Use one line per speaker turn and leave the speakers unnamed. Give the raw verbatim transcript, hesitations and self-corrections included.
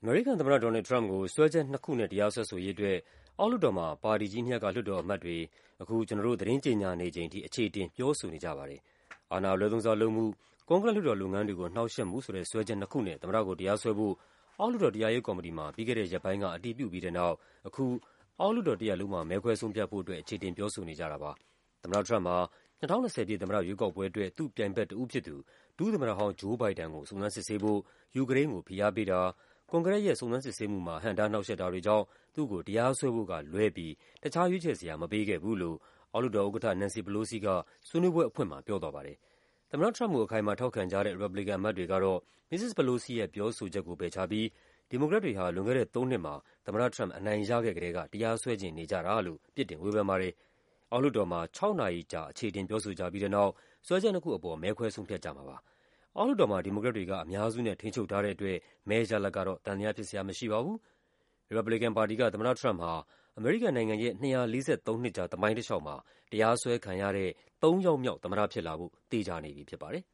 အမေရိကန်သမ္မတ ဒေါ်နယ်လ်ဒ် ထရမ့်ပ်ကို စွဲချက်နှစ်ခုနဲ့ တရားစွဲဆိုရေးအတွက် အောက်လွှတ်တော်မှာ ပါတီကြီးနှစ်ရပ်က လွှတ်တော်အမတ်တွေ အခု ကျနော်တို့ သတင်းကြေညာနေချိန်ထိ အချေအတင် ပြောဆိုနေကြပါတယ်။ အာဏာအလွဲသုံးစားလုပ်မှု၊ ကွန်ဂရက်လွှတ်တော်လုပ်ငန်းတွေကို နှောင့်ယှက်မှုဆိုတဲ့ စွဲချက်နှစ်ခုနဲ့ သမ္မတကိုတရားစွဲဖို့ အောက်လွှတ်တော် တရားရေးကော်မတီမှာ ပြီးခဲ့တဲ့ရက်ပိုင်းက အတည်ပြုပြီးတဲ့နောက် အခု အောက်လွှတ်တော်တရပ်လုံးမှာ မဲခွဲဆုံးဖြတ်ဖို့အတွက် အချေအတင် ပြောဆိုနေကြတာပါ။ သမ္မတထရမ့်ပ်ဟာ ၂၀၂၀ ပြည့် သမ္မတရွေးကောက်ပွဲအတွက် သူ့ပြိုင်ဘက်တဦးဖြစ်သူ ဒုသမ္မတဟောင်း ဂျိုး ဘိုင်ဒန်ကို စုံစမ်းစစ်ဆေးဖို့ ယူကရိန်းကို ဖိအားပေးတာ၊ ကွန်ဂရက်ရဲ့ စုံစမ်းစစ်ဆေးမှုမှာ ဟန့်တားနှောင့်ယှက်တာတွေကြောင့် သူ့ကို တရားစွဲဖို့ကလွဲပြီး တခြားရွေးချယ်စရာ မပေးခဲ့ဘူးလို့ အောက်လွှတ်တော်ဥက္ကဋ္ဌ Nancy Pelosi က ဆွေးနွေးပွဲအဖွင့်မှာ ပြောသွားပါတယ်။ သမ္မတထရမ့်ပ်ကို အခိုင်အမာ ထောက်ခံကြတဲ့ ရီပတ်ဘလီကန်အမတ်တွေကတော့ မစ္စစ် Pelosi ရဲ့ ပြောဆိုချက်ကို ပယ်ချပြီး ဒီမိုကရက်တွေဟာ လွန်ခဲ့တဲ့သုံးနှစ်မှာ သမ္မတထရမ့်ပ် အနိုင်ရခဲ့ကတည်းက တရားစွဲချင်နေကြတာလို့ ပြစ်တင်ဝေဖန်ပါတယ်။ အောက်လွှတ်တော်မှာ ခြောက်နာရီကြာ အချေအတင် ပြောဆိုကြပြီးတဲ့နောက် စွဲချက်နှစ်ခုအပေါ် မဲခွဲဆုံးဖြတ်ကြမှာပါ။ အောက်လွှတ်တော်မှာ ဒီမိုကရက်တွေက အများစုနဲ့ ထိန်းချုပ်ထားတဲ့အတွက် မဲရလဒ်ကတော့ သံသယဖြစ်စရာမရှိပါဘူး။ ရီပတ်ဘလီကန်ပါတီက သမ္မတထရမ့်ပ်ဟာ အမေရိကန်နိုင်ငံရဲ့ ၂၄၃ နှစ်ကြာ သမိုင်းတလျှောက်မှာ တရားစွဲခံရတဲ့ သုံးယောက်မြောက် သမ္မတဖြစ်လာဖို့ သေချာနေပြီဖြစ်ပါတယ်